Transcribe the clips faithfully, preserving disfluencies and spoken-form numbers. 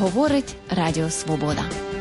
Говорить Радіо Свобода.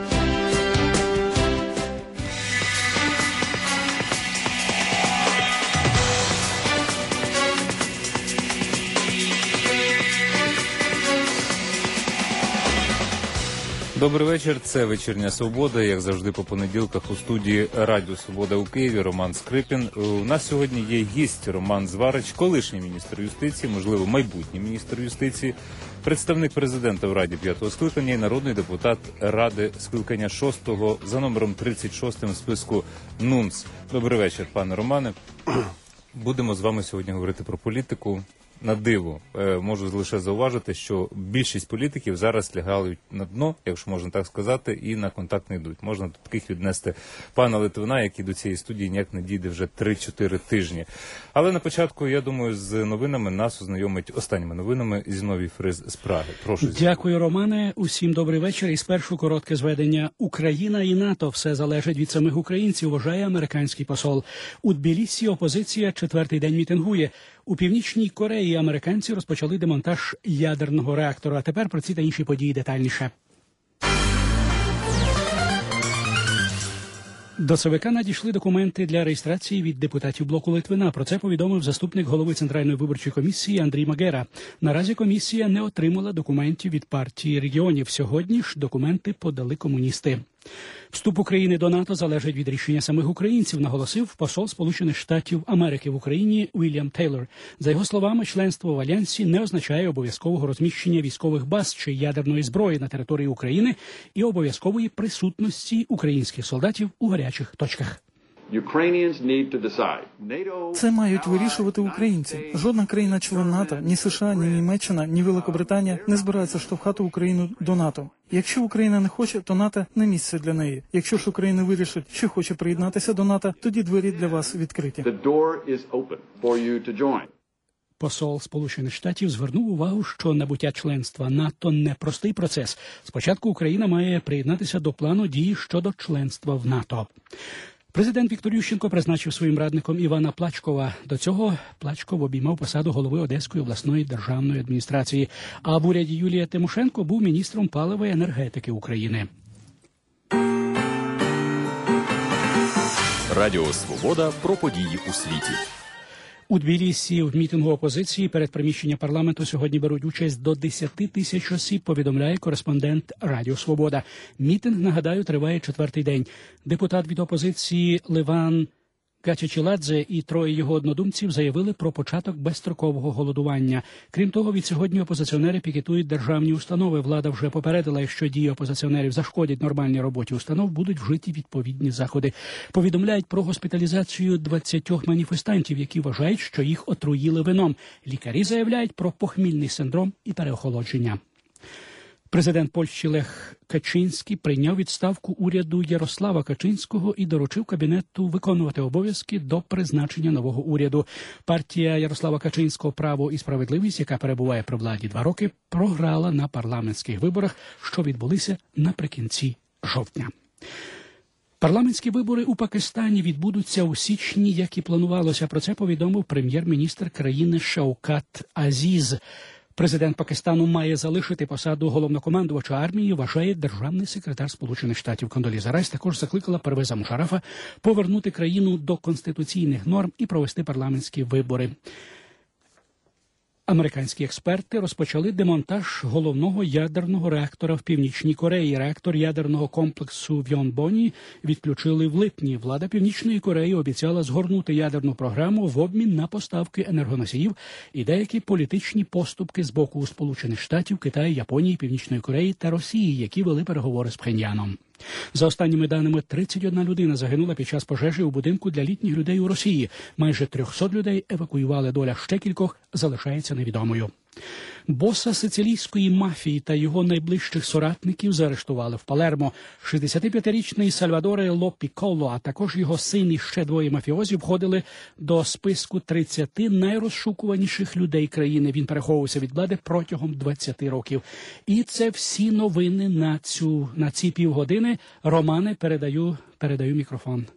Добрий вечір, це «Вечірня Свобода», як завжди по понеділках у студії Радіо Свобода у Києві, Роман Скрипін. У нас сьогодні є гість Роман Зварич, колишній міністр юстиції, можливо, майбутній міністр юстиції, представник президента в Раді п'ятого скликання і народний депутат Ради скликання шостого за номером тридцять шостим в списку НУНС. Добрий вечір, пане Романе. Будемо з вами сьогодні говорити про політику. На диво, можу лише зауважити, що більшість політиків зараз лягають на дно, якщо можна так сказати, і на контакт не йдуть. Можна до таких віднести пана Литвина, який до цієї студії ніяк не дійде вже три-чотири тижні. Але на початку, я думаю, з новинами нас ознайомить останніми новинами Зіновій Фриз з Праги. Прошу. Дякую, Романе. Усім добрий вечір. І спершу коротке зведення. Україна і НАТО. Все залежить від самих українців, вважає американський посол. У Тбілісі опозиція четвертий день мітингує. У Північній Кореї американці розпочали демонтаж ядерного реактора. А тепер про ці та інші події детальніше. До ЦВК надійшли документи для реєстрації від депутатів блоку Литвина. Про це повідомив заступник голови Центральної виборчої комісії Андрій Магера. Наразі комісія не отримала документів від партії регіонів. Сьогодні ж документи подали комуністи. Вступ України до НАТО залежить від рішення самих українців, наголосив посол Сполучених Штатів Америки в Україні Уільям Тейлор. За його словами, членство в Альянсі не означає обов'язкового розміщення військових баз чи ядерної зброї на території України і обов'язкової присутності українських солдатів у гарячих точках. Це мають вирішувати українці. Жодна країна-член НАТО, ні США, ні Німеччина, ні Великобританія не збираються штовхати Україну до НАТО. Якщо Україна не хоче, то НАТО не місце для неї. Якщо ж Україна вирішить, що хоче приєднатися до НАТО, тоді двері для вас відкриті. Посол Сполучених Штатів звернув увагу, що набуття членства НАТО – непростий процес. Спочатку Україна має приєднатися до плану дії щодо членства в НАТО. Президент Віктор Ющенко призначив своїм радником Івана Плачкова. До цього Плачков обіймав посаду голови Одеської обласної державної адміністрації. А в уряді Юлія Тимошенко був міністром палива і енергетики України. Радіо Свобода про події у світі. У Тбілісі в мітингу опозиції перед приміщенням парламенту сьогодні беруть участь до десяти тисяч осіб, повідомляє кореспондент Радіо Свобода. Мітинг, нагадаю, триває четвертий день. Депутат від опозиції Ливан Гачичіладзе і троє його однодумців заявили про початок безстрокового голодування. Крім того, від сьогодні опозиціонери пікетують державні установи. Влада вже попередила, якщо дії опозиціонерів зашкодять нормальній роботі установ, будуть вжиті відповідні заходи. Повідомляють про госпіталізацію двадцятьох маніфестантів, які вважають, що їх отруїли вином. Лікарі заявляють про похмільний синдром і переохолодження. Президент Польщі Лех Качинський прийняв відставку уряду Ярослава Качинського і доручив кабінету виконувати обов'язки до призначення нового уряду. Партія Ярослава Качинського «Право і справедливість», яка перебуває при владі два роки, програла на парламентських виборах, що відбулися наприкінці жовтня. Парламентські вибори у Пакистані відбудуться у січні, як і планувалося. Про це повідомив прем'єр-міністр країни Шаукат Азіз. Президент Пакистану має залишити посаду головнокомандувача армії, вважає державний секретар Сполучених Штатів Кондоліза Райс. Також закликала Первеза Мушаррафа повернути країну до конституційних норм і провести парламентські вибори. Американські експерти розпочали демонтаж головного ядерного реактора в Північній Кореї. Реактор ядерного комплексу в Йонбоні відключили в липні. Влада Північної Кореї обіцяла згорнути ядерну програму в обмін на поставки енергоносіїв і деякі політичні поступки з боку Сполучених Штатів, Китаю, Японії, Північної Кореї та Росії, які вели переговори з Пхеньяном. За останніми даними, тридцять одна людина загинула під час пожежі у будинку для літніх людей у Росії. Майже триста людей евакуювали, доля ще кількох залишається невідомою. Боса сицилійської мафії та його найближчих соратників заарештували в Палермо. шістдесятип'ятирічний Сальвадоре Ло Пікколо, а також його син і ще двоє мафіозів входили до списку тридцяти найрозшукуваніших людей країни. Він переховувався від влади протягом двадцяти років. І це всі новини на цю на ці півгодини. Романе, передаю, передаю мікрофон.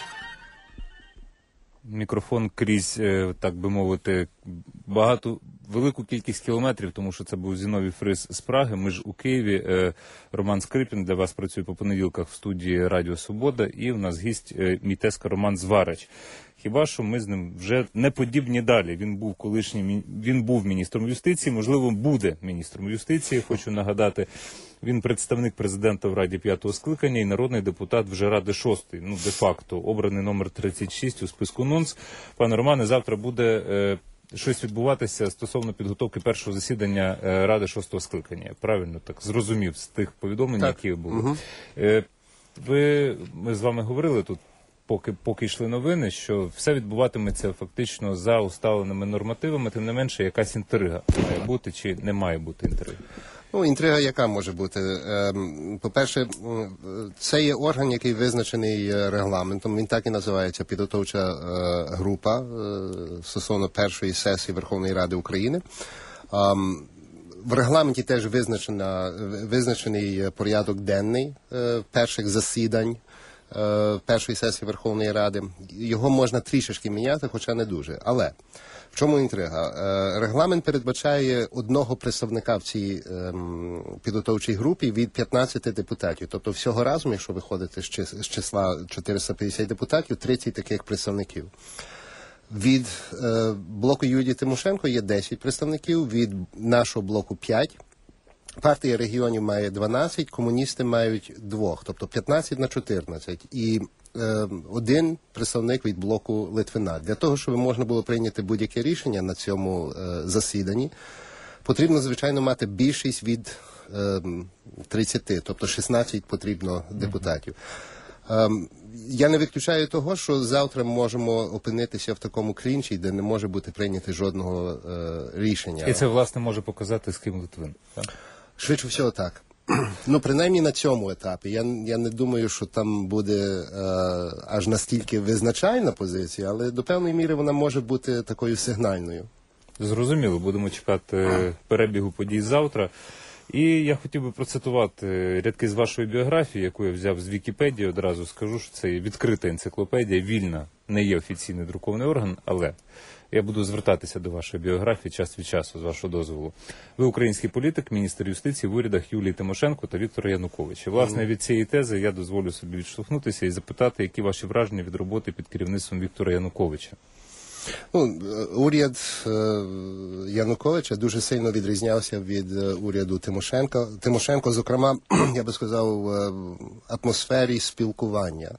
Мікрофон крізь, так би мовити, багато велику кількість кілометрів, тому що це був Зіновій Фрис з Праги. Ми ж у Києві. Е, Роман Скрипін для вас працює по понеділках в студії Радіо Свобода. І в нас гість е, мій тезка Роман Зварич. Хіба що ми з ним вже не подібні далі. Він був колишнім, він був міністром юстиції, можливо, буде міністром юстиції. Хочу нагадати, він представник президента в Раді п'ятого скликання і народний депутат вже Ради шостої. Ну, де-факто, обраний номер тридцять шість у списку НОНС. Пане Романе, завтра буде е, щось відбуватися стосовно підготовки першого засідання е, Ради шостого скликання. Я правильно так зрозумів з тих повідомлень, так. які були. Угу. Е, ви, ми з вами говорили тут, Поки, поки йшли новини, що все відбуватиметься фактично за усталеними нормативами, тим не менше якась інтрига має бути чи не має бути інтриги? Ну, інтрига яка може бути? По-перше, це є орган, який визначений регламентом. Він так і називається підготовча група стосовно першої сесії Верховної Ради України. В регламенті теж визначена, визначений порядок денний перших засідань першої сесії Верховної Ради. Його можна трішечки міняти, хоча не дуже. Але в чому інтрига? Регламент передбачає одного представника в цій підготовчій групі від п'ятнадцяти депутатів. Тобто всього разом, якщо виходити з числа чотириста п'ятдесят депутатів, тридцять таких представників. Від блоку Юлії Тимошенко є десять представників, від нашого блоку п'ять. Партія регіонів має дванадцять, комуністи мають двох, тобто п'ятнадцять на чотирнадцять. І е, один представник від блоку Литвина. Для того, щоб можна було прийняти будь-яке рішення на цьому е, засіданні, потрібно, звичайно, мати більшість від е, тридцяти, тобто шістнадцять потрібно депутатів. Е, я не виключаю того, що завтра ми можемо опинитися в такому клінчі, де не може бути прийнято жодного е, рішення. І це, власне, може показати, з ким Литвин, так? Швидше всього так. Ну, принаймні на цьому етапі. Я, я не думаю, що там буде е, аж настільки визначальна позиція, але до певної міри вона може бути такою сигнальною. Зрозуміло, будемо чекати перебігу подій завтра. І я хотів би процитувати рядки з вашої біографії, яку я взяв з Вікіпедії. Одразу скажу, що це відкрита енциклопедія, вільна, не є офіційний друкований орган, але я буду звертатися до вашої біографії час від часу, з вашого дозволу. Ви український політик, міністр юстиції в урядах Юлії Тимошенко та Віктора Януковича. Власне, від цієї тези я дозволю собі відштовхнутися і запитати, які ваші враження від роботи під керівництвом Віктора Януковича. Ну, уряд е, Януковича дуже сильно відрізнявся від е, уряду Тимошенка. Тимошенко, зокрема, я би сказав, в атмосфері спілкування.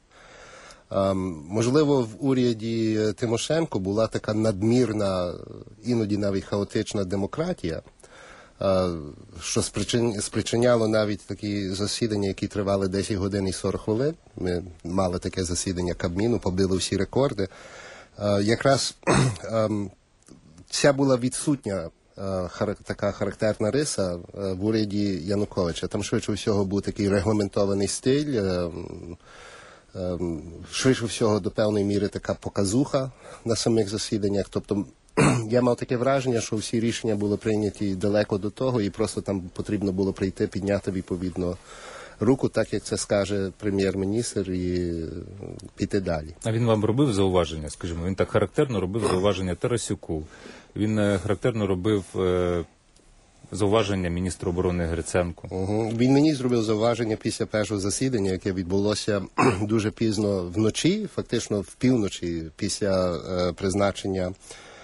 Е, можливо, в уряді Тимошенко була така надмірна, іноді навіть хаотична демократія, е, що спричин, спричиняло навіть такі засідання, які тривали десять годин і сорок хвилин. Ми мали таке засідання Кабміну, побили всі рекорди. Uh, якраз um, ця була відсутня uh, хар така характерна риса uh, в уряді Януковича. Там швидше всього був такий регламентований стиль, uh, um, швидше всього до певної міри така показуха на самих засіданнях. Тобто я мав таке враження, що всі рішення були прийняті далеко до того і просто там потрібно було прийти, підняти відповідно руку, так як це скаже прем'єр-міністр, і піти далі. А він вам робив зауваження, скажімо, він так характерно робив зауваження Тарасюку, він е, характерно робив е, зауваження міністру оборони Гриценку. Угу. Він мені зробив зауваження після першого засідання, яке відбулося дуже пізно вночі, фактично в півночі, після е, призначення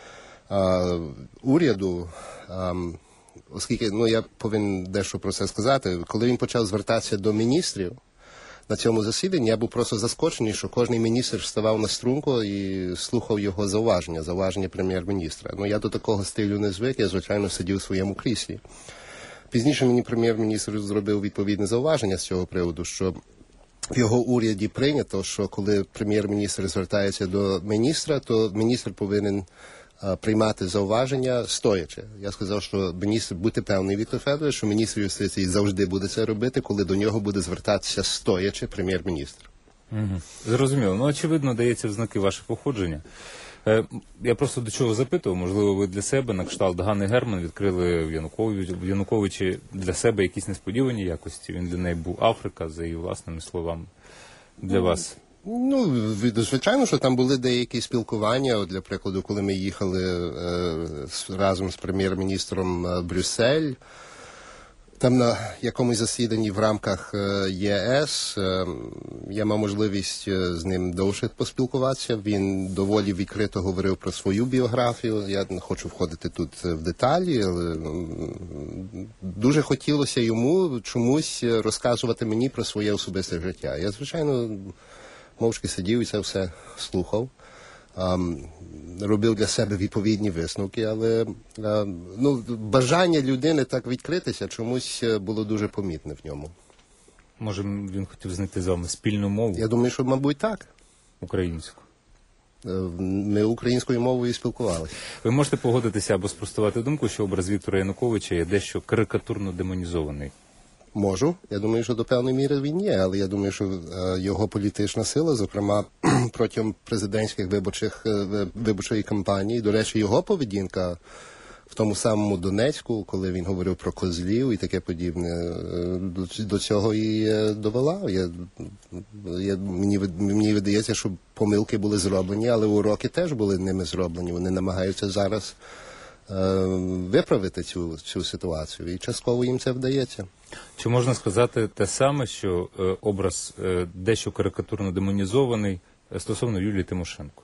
е, уряду. Е, Оскільки, ну, я повинен дещо про це сказати, коли він почав звертатися до міністрів на цьому засіданні, я був просто заскочений, що кожен міністр вставав на струнку і слухав його зауваження, зауваження прем'єр-міністра. Ну, я до такого стилю не звик, я, звичайно, сидів у своєму кріслі. Пізніше мені прем'єр-міністр зробив відповідне зауваження з цього приводу, що в його уряді прийнято, що коли прем'єр-міністр звертається до міністра, то міністр повинен приймати зауваження стоячи. Я сказав, що міністр, будьте певний, Віктор Федорович, що міністр юстиції завжди буде це робити, коли до нього буде звертатися стоячи прем'єр-міністр. Угу. Зрозуміло. Ну, очевидно, дається в знаки ваше походження. Е, я просто до чого запитував, можливо, ви для себе на кшталт Ганни Герман відкрили в Януковичі, в Януковичі для себе якісь несподівані якості. Він для неї був Африка, за її власними словами. Для вас Ну, від- звичайно, що там були деякі спілкування. От, для прикладу, коли ми їхали е, з- разом з прем'єр-міністром е, в Брюссель, там на якомусь засіданні в рамках е, ЄС е, я мав можливість е, з ним довше поспілкуватися. Він доволі відкрито говорив про свою біографію. Я не хочу входити тут е, в деталі, але м, дуже хотілося йому чомусь розказувати мені про своє особисте життя. Я, звичайно, мовчки сидів і це все слухав. Ам, робив для себе відповідні висновки, але а, ну, бажання людини так відкритися чомусь е, було дуже помітне в ньому. Може, він хотів знайти з вами спільну мову Я думаю, що, мабуть, так. українську. Е, Ми українською мовою спілкувалися. Ви можете погодитися або спростувати думку, що образ Віктора Януковича є дещо карикатурно демонізований. Можу. Я думаю, що до певної міри він є, але я думаю, що е, його політична сила, зокрема, протягом президентських виборчих е, ви- виборчої кампанії, до речі, його поведінка в тому самому Донецьку, коли він говорив про козлів і таке подібне, е, до, до цього і е, довела. Я, я, мені, від- мені видається, що помилки були зроблені, але уроки теж були ними зроблені. Вони намагаються зараз е, виправити цю, цю ситуацію, і частково їм це вдається. Чи можна сказати те саме, що е, образ е, дещо карикатурно демонізований е, стосовно Юлії Тимошенко?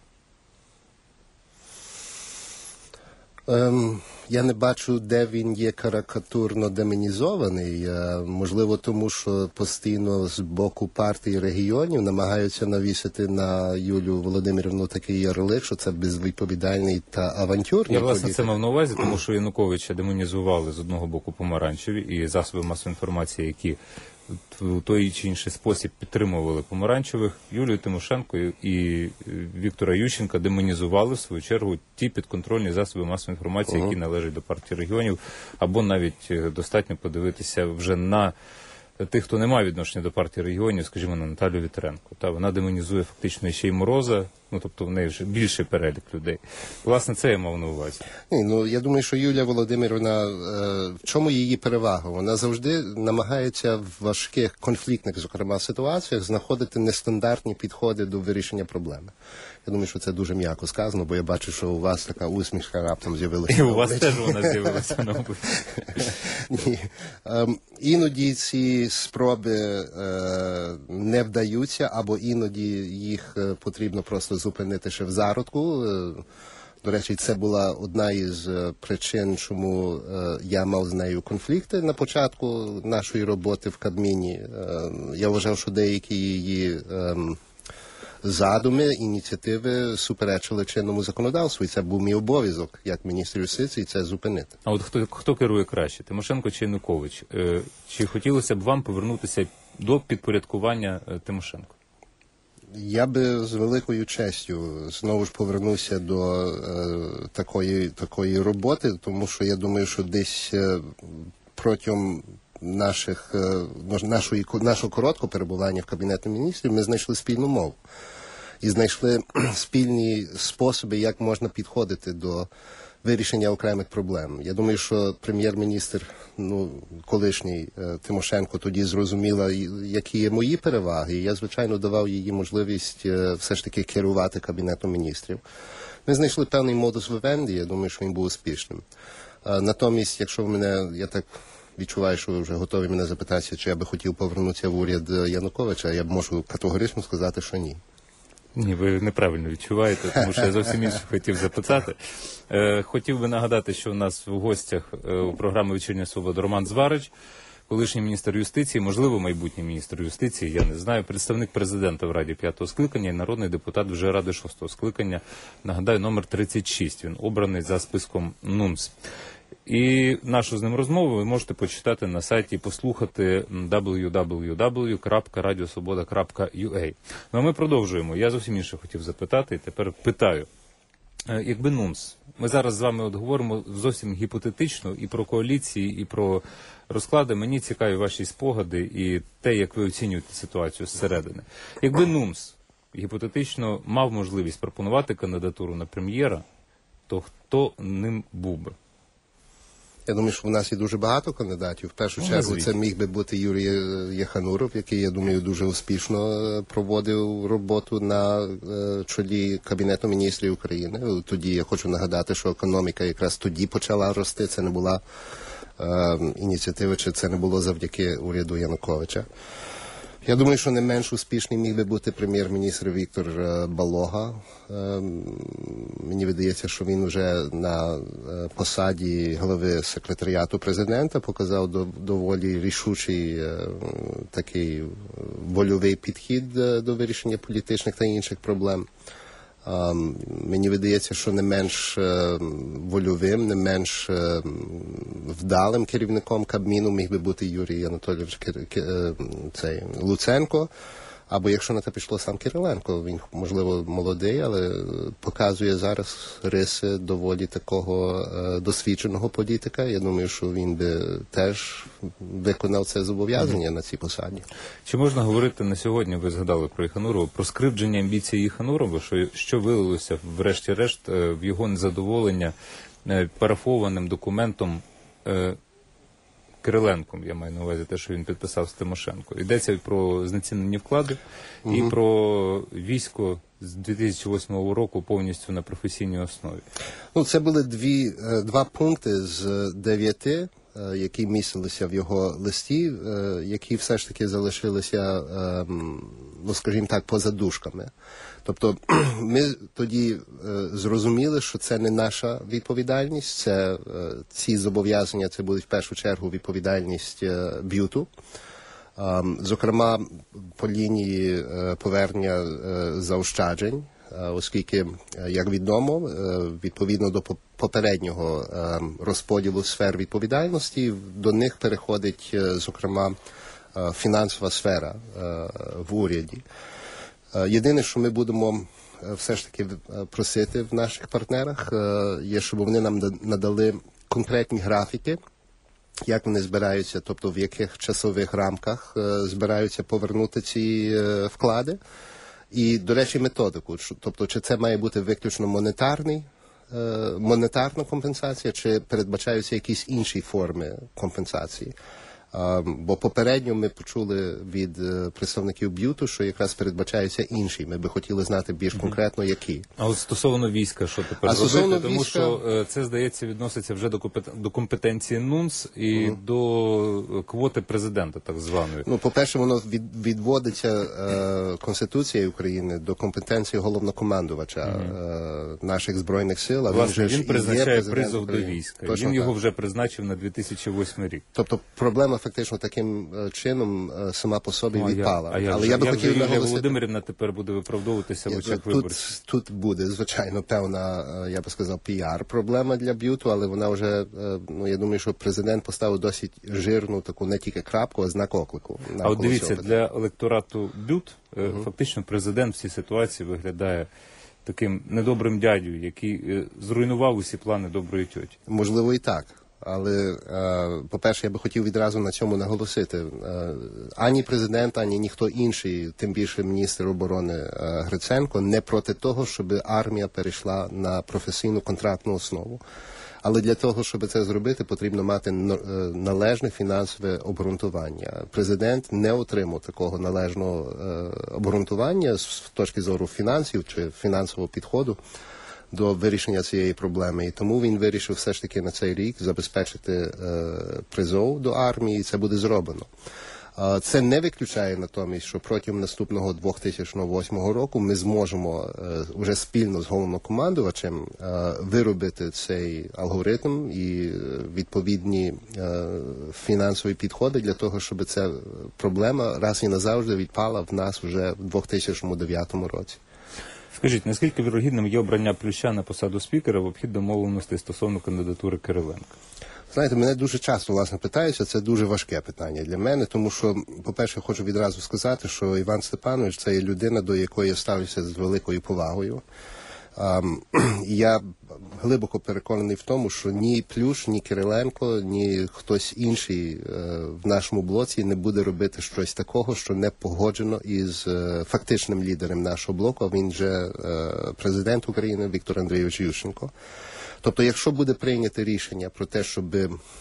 Ем, я не бачу, де він є карикатурно демонізований. Е, можливо, тому що постійно з боку партії регіонів намагаються навісити на Юлію Володимирівну такий ярлик, що це безвідповідальний та авантюрний Я, власне, політик. це мав на увазі, тому що Януковича демонізували з одного боку помаранчеві і засоби масової інформації, які в той чи інший спосіб підтримували помаранчевих. Юлію Тимошенко і Віктора Ющенка демонізували, в свою чергу, ті підконтрольні засоби масової інформації, які належать до партії регіонів, або навіть е, достатньо подивитися вже на тих, хто не має відношення до партії регіонів, скажімо, на Наталію Вітренко. Та вона демонізує фактично ще й Мороза, ну тобто в неї вже більший перелік людей. Власне, це я мав на увазі. Ні, ну я думаю, що Юлія Володимирівна, е, в чому її перевага? Вона завжди намагається в важких конфліктних, зокрема, ситуаціях знаходити нестандартні підходи до вирішення проблеми. Я думаю, що це дуже м'яко сказано, бо я бачу, що у вас така усмішка раптом з'явилася. І у вас теж вона з'явилася на обличчі. Ні. Ем, іноді ці спроби е, не вдаються, або іноді їх е, потрібно просто зупинити ще в зародку. Е, до речі, це була одна із е, причин, чому е, я мав з нею конфлікти на початку нашої роботи в Кабміні. Е, я вважав, що деякі її ем, задуми, ініціативи суперечили чинному законодавству, і це був мій обов'язок як міністр юстиції це зупинити. А от хто, хто керує краще, Тимошенко чи Янукович? Е, Чи хотілося б вам повернутися до підпорядкування е, Тимошенко? Я би з великою честю знову ж повернувся до е, такої, такої роботи, тому що я думаю, що десь е, протягом наших, е, нашої, нашого короткого перебування в Кабінеті міністрів ми знайшли спільну мову. І знайшли спільні способи, як можна підходити до вирішення окремих проблем. Я думаю, що прем'єр-міністр, ну, колишній е, Тимошенко тоді зрозуміла, які є мої переваги, і я, звичайно, давав їй можливість е, все ж таки керувати Кабінетом міністрів. Ми знайшли певний модус вивенді, я думаю, що він був успішним. Е, натомість, якщо в мене, я так відчуваю, що ви вже готові мене запитати, чи я би хотів повернутися в уряд Януковича, я б можу категорично сказати, що ні. Ні, ви неправильно відчуваєте, тому що я зовсім інше хотів запитати. Е, хотів би нагадати, що у нас в гостях е, у програми «Вечірня свобода» Роман Зварич, колишній міністр юстиції, можливо, майбутній міністр юстиції, я не знаю, представник президента в Раді п'ятого скликання і народний депутат вже Ради шостого скликання, нагадаю, номер тридцять шість. Він обраний за списком НУНС. І нашу з ним розмову ви можете почитати на сайті і послухати дабл ю дабл ю дабл ю крапка радіосвобода крапка ю а. Ну а ми продовжуємо. Я зовсім інше хотів запитати і тепер питаю. Якби НУНС, ми зараз з вами от говоримо зовсім гіпотетично і про коаліції, і про розклади. Мені цікаві ваші спогади і те, як ви оцінюєте ситуацію зсередини. Якби НУНС гіпотетично мав можливість пропонувати кандидатуру на прем'єра, то хто ним був би? Я думаю, що в нас є дуже багато кандидатів. В першу Ну, чергу назвіть. це міг би бути Юрій Єхануров, який, я думаю, дуже успішно е, проводив роботу на е, чолі Кабінету міністрів України. Тоді я хочу нагадати, що економіка якраз тоді почала рости. Це не була е, ініціатива, чи це не було завдяки уряду Януковича. Я думаю, що не менш успішний міг би бути прем'єр-міністр Віктор е, Балога. Е, Мені видається, що він вже на е, посаді голови секретаріату президента показав до- доволі рішучий е, такий вольовий підхід е, до вирішення політичних та інших проблем. А, Мені видається, що не менш е, вольовим, не менш е, вдалим керівником Кабміну міг би бути Юрій Анатолійович Кир- Ки- е, цей, Луценко, або якщо на те пішло сам Кириленко. Він, можливо, молодий, але показує зараз риси доволі такого е, досвідченого політика. Я думаю, що він би теж виконав це зобов'язання на цій посаді. Чи можна говорити на сьогодні, ви згадали про Єханурова, про скривдження амбіцій Єханурова, що, що вилилося врешті-решт е, в його незадоволення е, парафованим документом е, Кириленком, я маю на увазі те, що він підписав з Тимошенко. Йдеться про знецінені вклади і про військо з дві тисячі восьмого року повністю на професійній основі. Ну, це були дві, е, два пункти з дев'яти, е, які містилися в його листі, е, які все ж таки залишилися, е, м, ну, скажімо так, поза дужками. Тобто ми тоді е, зрозуміли, що це не наша відповідальність, це, е, ці зобов'язання, це будуть в першу чергу відповідальність е, б'юту. Ем, Зокрема, по лінії е, повернення е, заощаджень, е, оскільки, е, як відомо, е, відповідно до по- попереднього е, розподілу сфер відповідальності, до них переходить, е, зокрема, е, фінансова сфера е, в уряді. Е, Єдине, що ми будемо е, все ж таки е, просити в наших партнерах, е, є, щоб вони нам да- надали конкретні графіки, як вони збираються, тобто в яких часових рамках е, збираються повернути ці е, вклади. І, до речі, методику. Що- Тобто, чи це має бути виключно монетарний, е, монетарна компенсація, чи передбачаються якісь інші форми компенсації. А, Бо попередньо ми почули від е, представників б'юту, що якраз передбачаються інші. Ми би хотіли знати більш конкретно, які. А от стосовно війська, що тепер А робити? стосовно Тому війська- що е, це, здається, відноситься вже до, компет- до компетенції НУНС і до квоти президента, так званої. Ну, по-перше, воно від, відводиться е, Конституцією України до компетенції головнокомандувача е, наших Збройних сил. А Власне, же ж він і є призначає президент призов до України. війська. Точно Він так. його вже призначив на дві тисячі восьмий рік. Тобто проблема фактично таким е, чином е, сама по собі Ну, а відпала. я, а як Але же, я би як же хотів Юлія наголосити. Володимирівна тепер буде виправдовуватися в Ні, очах виборців? Тут, тут буде, звичайно, певна, е, я би сказав, піар-проблема для б'юту, але вона вже, е, ну, я думаю, що президент поставив досить жирну таку не тільки крапку, а знак оклику. А от навколо дивіться, цього питання. для електорату БЮТ е, фактично президент в цій ситуації виглядає таким недобрим дядю, який е, зруйнував усі плани доброї тьоті. Можливо, і так. Але, е, по-перше, я би хотів відразу на цьому наголосити. Е, ані президент, ані ніхто інший, тим більше міністр оборони е, Гриценко, не проти того, щоб армія перейшла на професійну контрактну основу. Але для того, щоб це зробити, потрібно мати н- е, належне фінансове обґрунтування. Президент не отримав такого належного е, обґрунтування з точки зору фінансів чи фінансового підходу до вирішення цієї проблеми. І тому він вирішив все ж таки на цей рік забезпечити е, призов до армії, і це буде зроблено. Е, Це не виключає натомість, що протягом наступного дві тисячі восьмого року ми зможемо е, вже спільно з головнокомандувачем е, виробити цей алгоритм і е, відповідні е, фінансові підходи для того, щоб ця проблема раз і назавжди відпала в нас вже в дві тисячі дев'ятому році. Скажіть, наскільки вірогідним є обрання Плюща на посаду спікера в обхід домовленостей стосовно кандидатури Кириленка? Знаєте, мене дуже часто, власне, питаються, це дуже важке питання для мене, тому що, по-перше, хочу відразу сказати, що Іван Степанович – це є людина, до якої я ставлюся з великою повагою. Um, і я глибоко переконаний в тому, що ні Плющ, ні Кириленко, ні хтось інший е, в нашому блоці не буде робити щось такого, що не погоджено із е, фактичним лідером нашого блоку, а він же е, президент України Віктор Андрійович Ющенко. Тобто, якщо буде прийнято рішення про те, щоб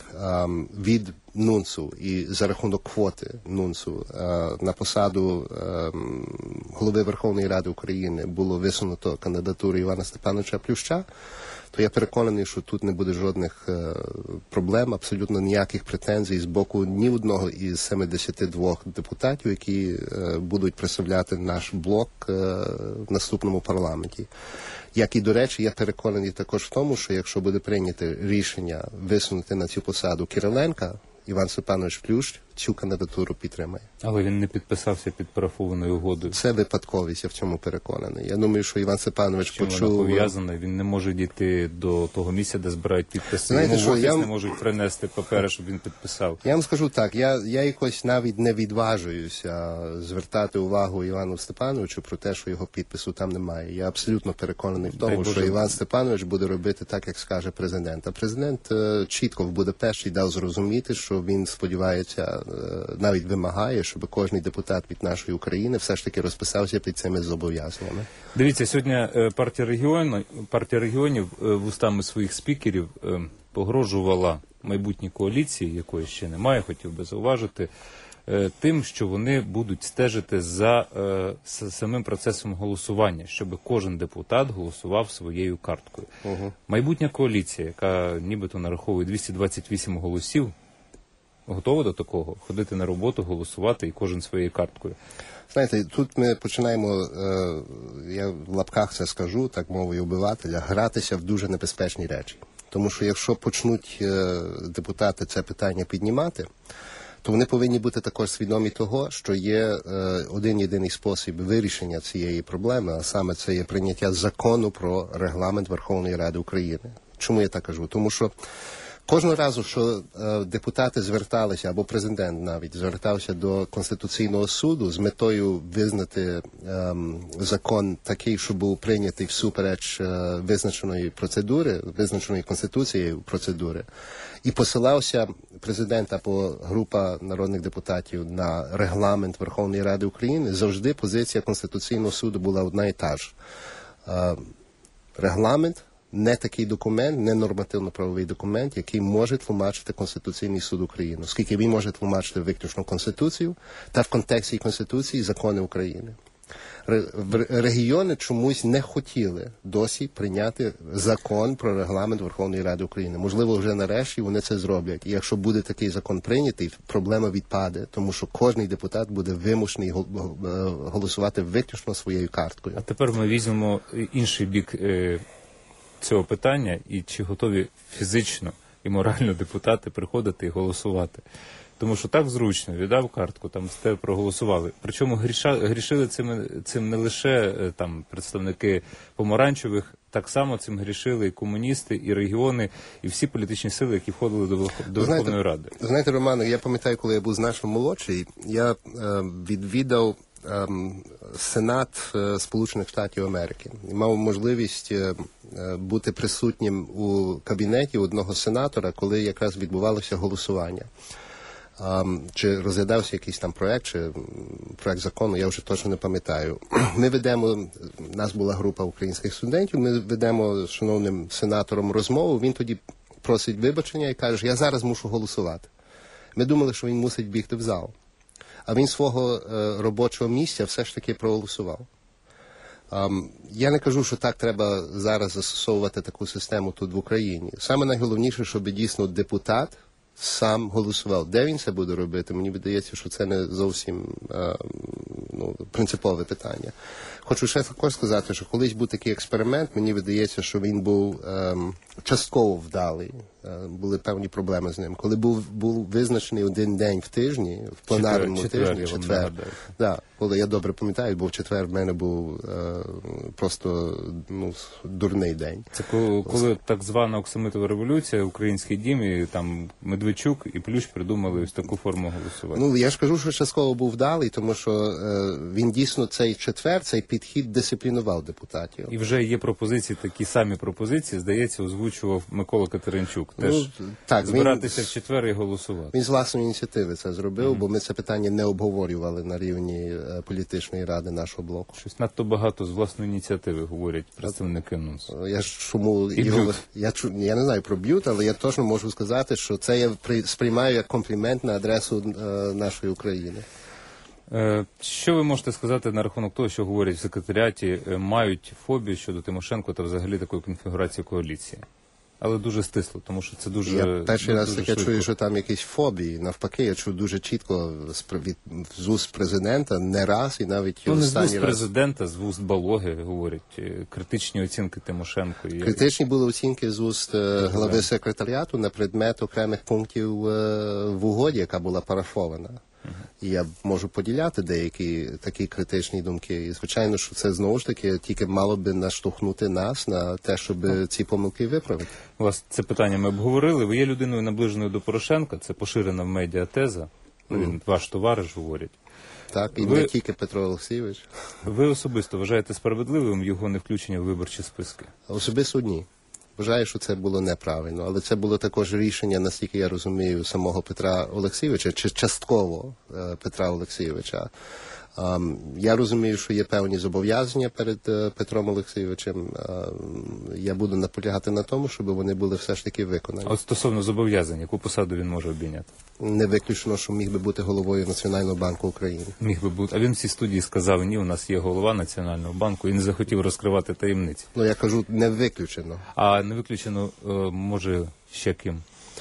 ем, від нунцу і за рахунок квоти нунцу е, на посаду ем, голови Верховної Ради України було висунуто кандидатуру Івана Степановича Плюща, то я переконаний, що тут не буде жодних е, проблем, абсолютно ніяких претензій з боку ні одного із семидесяти двох депутатів, які е, будуть представляти наш блок е, в наступному парламенті. Як і, до речі, я переконаний також в тому, що якщо буде прийнято рішення висунути на цю посаду Кириленка, Іван Степанович Плющ цю кандидатуру підтримає. Але він не підписався під парафованою угодою. Це випадковість, я в цьому переконаний. Я думаю, що Іван Степанович Чим почув... вона пов'язана, він не може дійти до того місця, де збирають підписи. Знаєте, Йому що, в офіс я- не можуть принести папери, щоб він підписав. Я вам скажу так, я, я якось навіть не відважуюся звертати увагу Івану Степановичу про те, що його підпису там немає. Я абсолютно переконаний в Дай тому, Боже. що Іван Степанович буде робити так, як скаже президент. А президент е, чітко в Будапешті дав зрозуміти, що він сподівається, е, навіть вимагає, щоб кожний депутат від нашої України все ж таки розписався під цими зобов'язаннями. Дивіться, сьогодні е, партія регіону, партія регіонів е, вустами своїх спікерів е, погрожувала майбутній коаліції, якої ще немає, хотів би зауважити, е, тим, що вони будуть стежити за е, с- самим процесом голосування, щоб кожен депутат голосував своєю карткою. Угу. Майбутня коаліція, яка нібито нараховує двісті двадцять вісім голосів, готова до такого? Ходити на роботу, голосувати і кожен своєю карткою. Знаєте, тут ми починаємо, е, я в лапках це скажу, так мовою обивателя, гратися в дуже небезпечні речі. Тому що якщо почнуть е, депутати це питання піднімати, то вони повинні бути також свідомі того, що є е, один єдиний спосіб вирішення цієї проблеми, а саме це є прийняття закону про регламент Верховної Ради України. Чому я так кажу? Тому що кожного разу, що е, депутати зверталися, або президент навіть звертався до Конституційного суду з метою визнати е, закон такий, що був прийнятий всупереч е, визначеної процедури, визначеної Конституцією процедури, і посилався президент або група народних депутатів на регламент Верховної Ради України, завжди позиція Конституційного суду була одна і та ж. Е, регламент не такий документ, не нормативно-правовий документ, який може тлумачити Конституційний суд України, оскільки він може тлумачити виключно Конституцію та в контексті Конституції закони України. Регіони чомусь не хотіли досі прийняти закон про регламент Верховної Ради України. Можливо, вже нарешті вони це зроблять. І якщо буде такий закон прийнятий, проблема відпаде, тому що кожний депутат буде вимушений голосувати виключно своєю карткою. А тепер ми візьмемо інший бік е, цього питання, і чи готові фізично і морально депутати приходити і голосувати. Тому що так зручно, віддав картку, там з тебе проголосували. Причому гріша, грішили цим, цим не лише е, там представники помаранчевих, так само цим грішили і комуністи, і регіони, і всі політичні сили, які входили до, до Верховної Ради. Знаєте, Романе, я пам'ятаю, коли я був значно молодший, я е, відвідав е, Сенат е, Сполучених Штатів Америки. І мав можливість е, бути присутнім у кабінеті одного сенатора, коли якраз відбувалося голосування. Um, чи розглядався якийсь там проект, чи проект закону, я вже точно не пам'ятаю. Ми ведемо, у нас була група українських студентів, ми ведемо з шановним сенатором розмову, він тоді просить вибачення і каже, я зараз мушу голосувати. Ми думали, що він мусить бігти в зал. А він свого е, робочого місця все ж таки проголосував. Um, я не кажу, що так треба зараз застосовувати таку систему тут в Україні. Саме найголовніше, щоб дійсно депутат сам голосував. Де він це буде робити? Мені видається, що це не зовсім е, ну, принципове питання. Хочу ще також сказати, що колись був такий експеримент, мені видається, що він був е, частково вдалий. Е, були певні проблеми з ним. Коли був, був визначений один день в тижні, в пленарному Четвер, тижні, четвер, четвер, да, коли я добре пам'ятаю, бо в четвер в мене був е, просто ну, дурний день. Це коли, коли так звана оксамитова революція, Український дім, і там Медведчук і Плющ придумали ось таку форму голосування. Ну, я ж кажу, що частково був вдалий, тому що е, він дійсно цей четвер, цей підхід дисциплінував депутатів. І вже є пропозиції, такі самі пропозиції, здається, озвучував Микола Катеринчук. Теж Ну, так, збиратися він- в четвер і голосувати. Він з власної ініціативи це зробив, mm-hmm. бо ми це питання не обговорювали на рівні е, політичної ради нашого блоку. Щось надто багато з власної ініціативи говорять представники НУНС. Я ж чому І його б'ють. я чу- я не знаю про б'ют, але я точно можу сказати, що це я при- сприймаю як комплімент на адресу е, нашої України. Е, Що ви можете сказати на рахунок того, що говорять в секретаріаті, е, мають фобію щодо Тимошенко та взагалі такої конфігурації коаліції? Але дуже стисло, тому що це дуже Я перший раз дуже таке швидко. чую, що там якісь фобії. Навпаки, я чую дуже чітко з при- від з уст президента не раз і навіть Ну, не з останній вуст раз. президента, з вуст Балоги говорять е, критичні оцінки Тимошенко. І... Критичні були оцінки з уст е, глави секретаріату на предмет окремих пунктів е, в угоді, яка була парафована. І я можу поділяти деякі такі критичні думки. І звичайно, що це знову ж таки тільки мало би наштовхнути нас на те, щоб ці помилки виправити. У вас це питання ми обговорили. Ви є людиною наближеною до Порошенка, це поширена в медіа теза. Він ваш товариш, говорять. Так, і Ви- не тільки Петро Олексійович. Ви особисто вважаєте справедливим його невключення в виборчі списки? Особисто ні. Вважаю, що це було неправильно, але це було також рішення, наскільки я розумію, самого Петра Олексійовича, чи частково е, Петра Олексійовича. Ем, я розумію, що є певні зобов'язання перед е, Петром Олексійовичем. Ем, я буду наполягати на тому, щоб вони були все ж таки виконані. А от стосовно зобов'язань, яку посаду він може обійняти? Не виключено, що міг би бути головою Національного банку України. Міг би бути. А він в цій студії сказав, ні, у нас є голова Національного банку і не захотів розкривати таємниці. Ну, я кажу, не виключено. А не виключено, е, може, ще ким?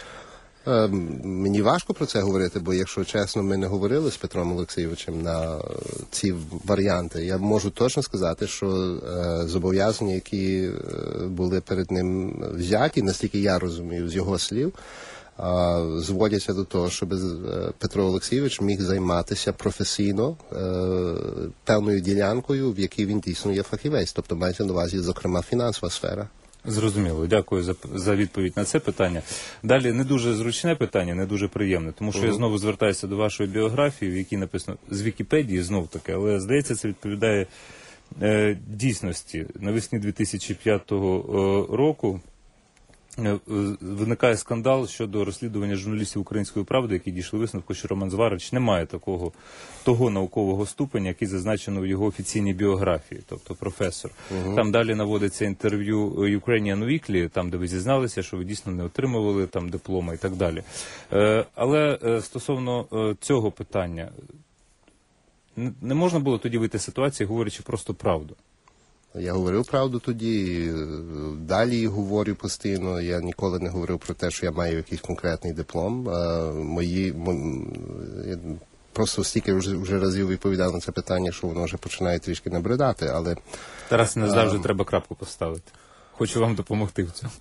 Е, Мені важко про це говорити, бо, якщо чесно, ми не говорили з Петром Олексійовичем на е, ці варіанти. Я можу точно сказати, що е, зобов'язання, які е, були перед ним взяті, наскільки я розумію з його слів, е, зводяться до того, щоб е, Петро Олексійович міг займатися професійно е, певною ділянкою, в якій він дійсно є фахівець. Тобто мається на увазі, зокрема, фінансова сфера. Зрозуміло, дякую за, за відповідь на це питання. Далі не дуже зручне питання, не дуже приємне, тому що я знову звертаюся до вашої біографії, в якій написано з Вікіпедії, знов таки, але здається, це відповідає е, дійсності. Навесні дві тисячі п'ятого е, року е, виникає скандал щодо розслідування журналістів «Української правди», які дійшли висновку, що Роман Зварич не має такого того наукового ступеня, який зазначено в його офіційній біографії, тобто професор. Uh-huh. Там далі наводиться інтерв'ю Ukrainian Weekly, там, де ви зізналися, що ви дійсно не отримували там диплома і так далі. Е, але е, стосовно е, цього питання, не, не можна було тоді вийти з ситуації, говорячи просто правду. Я говорив правду тоді, далі говорю постійно. Я ніколи не говорив про те, що я маю якийсь конкретний диплом. А, мої, м, я просто стільки вже, вже разів відповідав на це питання, що воно вже починає трішки набридати, але... Тарас не завжди треба крапку поставити. Хочу вам допомогти в цьому.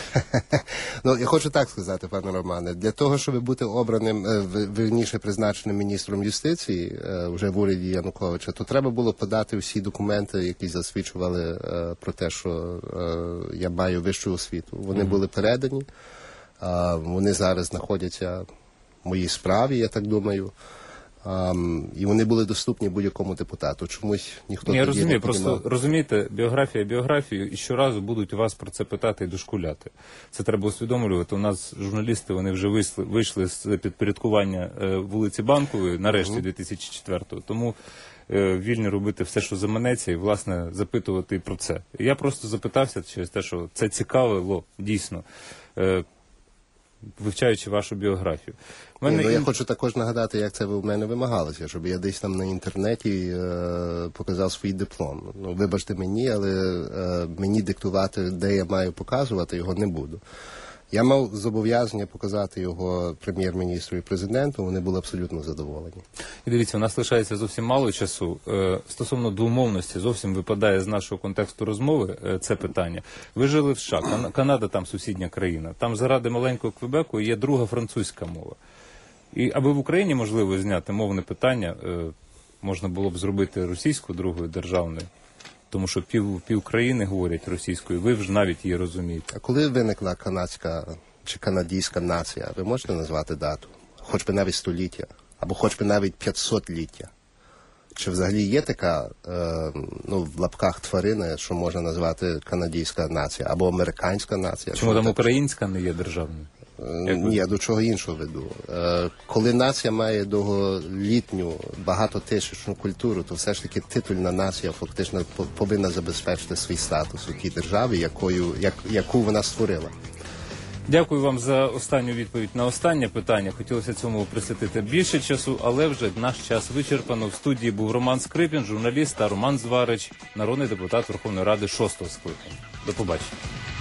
Ну, я хочу так сказати, пане Романе, для того, щоб бути обраним, е, в- вірніше призначеним міністром юстиції е, вже в уряді Януковича, то треба було подати всі документи, які засвідчували е, про те, що е, я маю вищу освіту. Вони були передані, а вони зараз знаходяться в моїй справі, я так думаю. Um, і вони були доступні будь-якому депутату. Чомусь ніхто Я тоді розумію, не просто піднімав. розумієте, біографія біографію, і щоразу будуть вас про це питати і дошкуляти. Це треба усвідомлювати. У нас журналісти, вони вже вийшли, вийшли з підпорядкування е, вулиці Банкової, нарешті, дві тисячі четвертого. Тому е, вільні робити все, що заманеться, і, власне, запитувати і про це. Я просто запитався через те, що це цікавило, дійсно, е, вивчаючи вашу біографію. В Ні, мене ну, я ін- хочу також нагадати, як це в мене вимагалося, щоб я десь там на інтернеті е, показав свій диплом. Ну, вибачте мені, але е, мені диктувати, де я маю показувати, його не буду. Я мав зобов'язання показати його прем'єр-міністру і президенту, вони були абсолютно задоволені. І дивіться, у нас лишається зовсім мало часу. Е, Стосовно двомовності, зовсім випадає з нашого контексту розмови е, це питання. Ви жили в США, Кан- Канада там сусідня країна. Там заради маленького Квебеку є друга французька мова. І аби в Україні можливо зняти мовне питання, е, можна було б зробити російську другою державною. Тому що пів, пів країни говорять російською, ви вже навіть її розумієте. А коли виникла канадська чи канадійська нація, ви можете назвати дату? Хоч би навіть століття, або хоч би навіть п'ятсотліття. чи взагалі є така, е, ну, в лапках тварина, що можна назвати канадська нація або американська нація. Чому там так? українська не є державною? Е, Ні, я до чого іншого веду. Е, коли нація має довголітню, багатотисячну культуру, то все ж таки титульна нація фактично по- повинна забезпечити свій статус у тій державі, якою, як, яку вона створила. Дякую вам за останню відповідь на останнє питання. Хотілося цьому присвятити більше часу, але вже наш час вичерпано. В студії був Роман Скрипін, журналіст, та Роман Зварич, народний депутат Верховної Ради шостого скликання. До побачення.